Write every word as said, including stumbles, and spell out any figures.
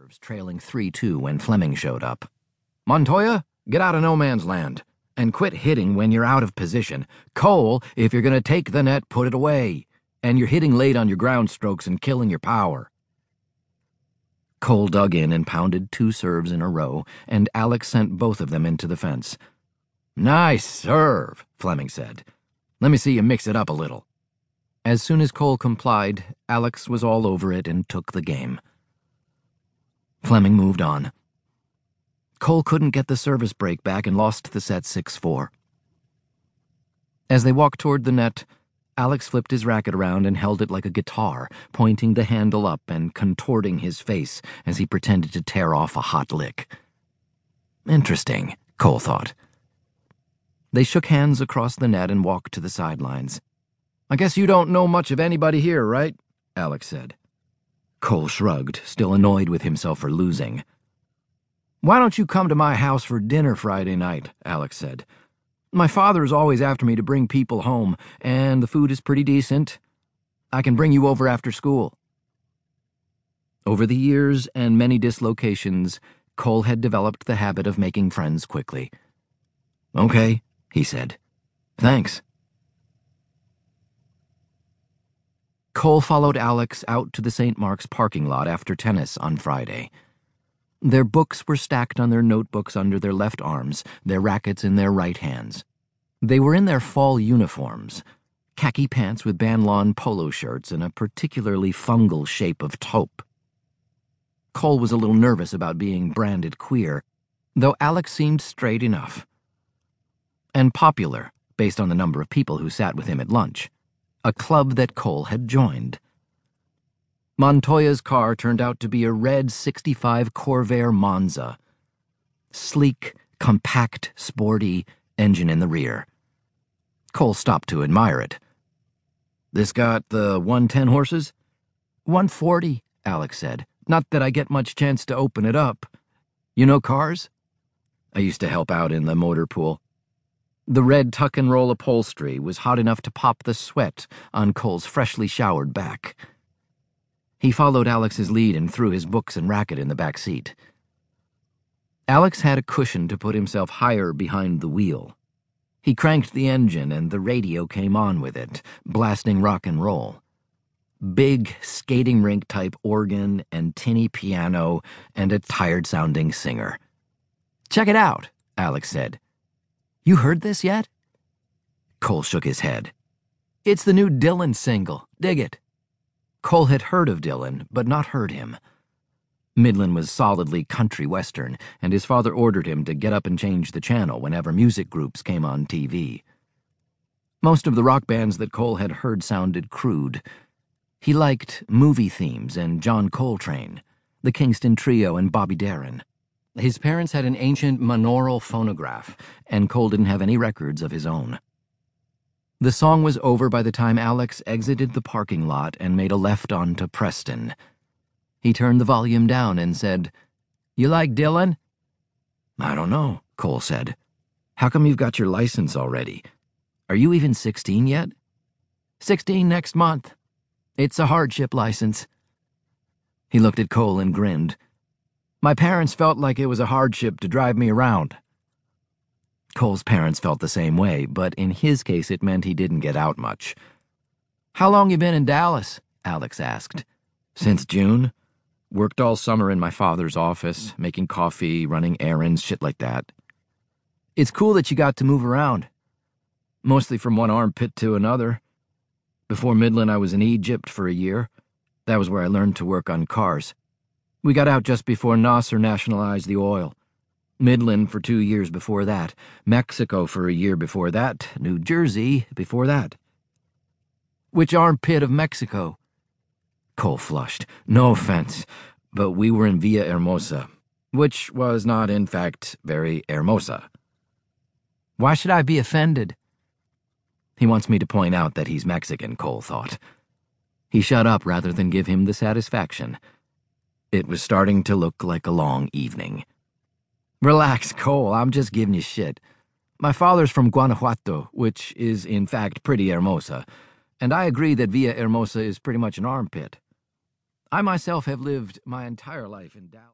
reserves, trailing three two when Fleming showed up. "Montoya, get out of no man's land, and quit hitting when you're out of position. Cole, if you're going to take the net, put it away. And you're hitting late on your ground strokes and killing your power." Cole dug in and pounded two serves in a row, and Alex sent both of them into the fence. "Nice serve," Fleming said. "Let me see you mix it up a little." As soon as Cole complied, Alex was all over it and took the game. Fleming moved on. Cole couldn't get the service break back and lost the set six four. As they walked toward the net, Alex flipped his racket around and held it like a guitar, pointing the handle up and contorting his face as he pretended to tear off a hot lick. Interesting, Cole thought. They shook hands across the net and walked to the sidelines. "I guess you don't know much of anybody here, right?" Alex said. Cole shrugged, still annoyed with himself for losing. "Why don't you come to my house for dinner Friday night?" Alex said. "My father is always after me to bring people home, and the food is pretty decent. I can bring you over after school." Over the years and many dislocations, Cole had developed the habit of making friends quickly. "Okay," he said. "Thanks." Cole followed Alex out to the Saint Mark's parking lot after tennis on Friday. Their books were stacked on their notebooks under their left arms, their rackets in their right hands. They were in their fall uniforms, khaki pants with Banlon polo shirts and a particularly fungal shape of taupe. Cole was a little nervous about being branded queer, though Alex seemed straight enough. And popular, based on the number of people who sat with him at lunch. A club that Cole had joined. Montoya's car turned out to be a red sixty-five Corvair Monza. Sleek, compact, sporty, engine in the rear. Cole stopped to admire it. "This got the one ten horses?" one forty, Alex said. "Not that I get much chance to open it up. You know cars?" "I used to help out in the motor pool." The red tuck-and-roll upholstery was hot enough to pop the sweat on Cole's freshly showered back. He followed Alex's lead and threw his books and racket in the back seat. Alex had a cushion to put himself higher behind the wheel. He cranked the engine and the radio came on with it, blasting rock and roll. Big skating rink-type organ and tinny piano and a tired-sounding singer. "Check it out," Alex said. "You heard this yet?" Cole shook his head. "It's the new Dylan single. Dig it." Cole had heard of Dylan, but not heard him. Midland was solidly country western, and his father ordered him to get up and change the channel whenever music groups came on T V. Most of the rock bands that Cole had heard sounded crude. He liked movie themes and John Coltrane, the Kingston Trio and Bobby Darin. His parents had an ancient monaural phonograph, and Cole didn't have any records of his own. The song was over by the time Alex exited the parking lot and made a left onto Preston. He turned the volume down and said, "You like Dylan?" "I don't know," Cole said. "How come you've got your license already? Are you even sixteen yet?" Sixteen next month. It's a hardship license." He looked at Cole and grinned. "My parents felt like it was a hardship to drive me around." Cole's parents felt the same way, but in his case it meant he didn't get out much. "How long you been in Dallas?" Alex asked. "Since June. Worked all summer in my father's office, making coffee, running errands, shit like that." "It's cool that you got to move around." "Mostly from one armpit to another. Before Midland I was in Egypt for a year. That was where I learned to work on cars. We got out just before Nasser nationalized the oil. Midland for two years before that. Mexico for a year before that. New Jersey before that." "Which armpit of Mexico?" Cole flushed. "No offense, but we were in Villahermosa, which was not, in fact, very hermosa." "Why should I be offended?" He wants me to point out that he's Mexican, Cole thought. He shut up rather than give him the satisfaction. It was starting to look like a long evening. "Relax, Cole, I'm just giving you shit. My father's from Guanajuato, which is, in fact, pretty hermosa, and I agree that Villahermosa is pretty much an armpit. I myself have lived my entire life in Dallas."